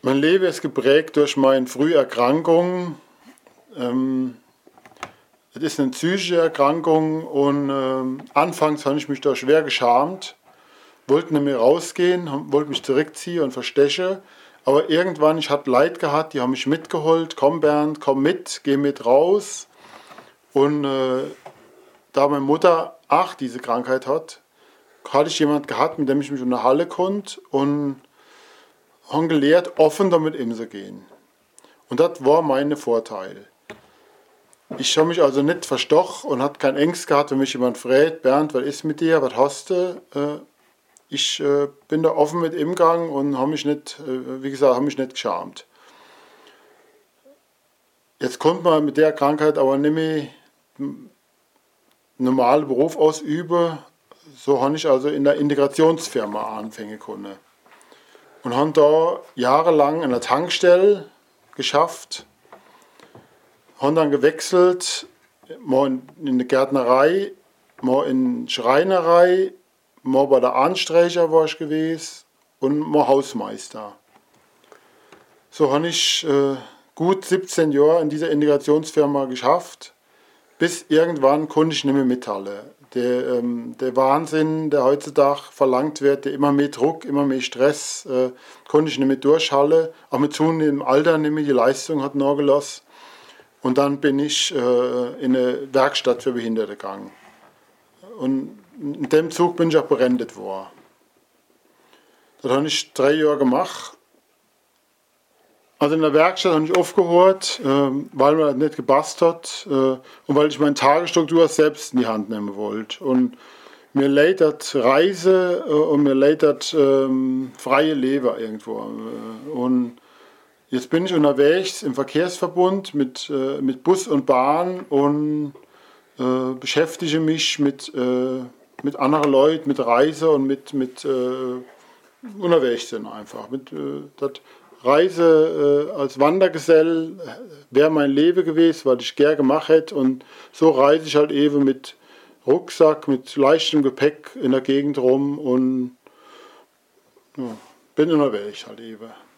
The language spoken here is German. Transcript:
Mein Leben ist geprägt durch meine Früherkrankungen. Es ist eine psychische Erkrankung und anfangs habe ich mich da schwer geschämt, wollte nicht mehr rausgehen, wollte mich zurückziehen und verstecken. Aber irgendwann, ich hatte Leid gehabt, die haben mich mitgeholt, komm Bernd, komm mit, geh mit raus. Und da meine Mutter auch diese Krankheit hat, hatte ich jemanden gehabt, mit dem ich mich unterhalten konnte und habe gelernt, offen damit umzugehen. Und das war mein Vorteil. Ich habe mich also nicht verstochen und hatte keine Ängste gehabt, wenn mich jemand fragt, Bernd, was ist mit dir, was hast du? Ich bin da offen mit umgegangen und habe mich nicht, wie gesagt, habe mich nicht geschämt. Jetzt konnte man mit der Krankheit aber nicht mehr einen normalen Beruf ausüben. So habe ich also in der Integrationsfirma anfangen können. Und habe da jahrelang in der Tankstelle geschafft. Habe dann gewechselt, mal in der Gärtnerei, mal in der Schreinerei, mal bei der Anstreicher war ich gewesen und mal Hausmeister. So habe ich gut 17 Jahre in dieser Integrationsfirma geschafft, bis irgendwann konnte ich nicht mehr mithalten. Der Wahnsinn, der heutzutage verlangt wird, der immer mehr Druck, immer mehr Stress, konnte ich nicht mehr durchhalten. Auch mit zunehmendem Alter nicht mehr, die Leistung hat nachgelassen. Und dann bin ich in eine Werkstatt für Behinderte gegangen. Und in dem Zug bin ich auch berendet worden. Das habe ich 3 Jahre gemacht. Also in der Werkstatt habe ich aufgehört, weil mir das nicht gepasst hat und weil ich meine Tagesstruktur selbst in die Hand nehmen wollte. Und mir leid das Reise und mir leid das freie Leben irgendwo. Und jetzt bin ich unterwegs im Verkehrsverbund mit Bus und Bahn und beschäftige mich mit anderen Leuten, mit Reise und mit unterwegs sind einfach. Das Reise als Wandergesell wäre mein Leben gewesen, weil ich gern gemacht hätte. Und so reise ich halt eben mit Rucksack, mit leichtem Gepäck in der Gegend rum und ja, bin unterwegs halt eben.